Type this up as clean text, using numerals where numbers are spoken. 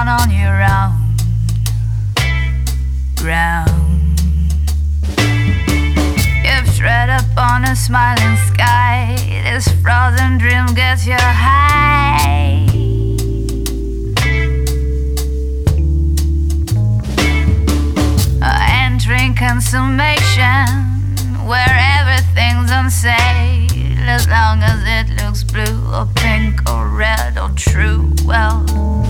down on your own ground. You've tread upon a smiling sky. This frozen dream gets you high. Entering consummation, where everything's unsafe, as long as it looks blue or pink or red or true. Well,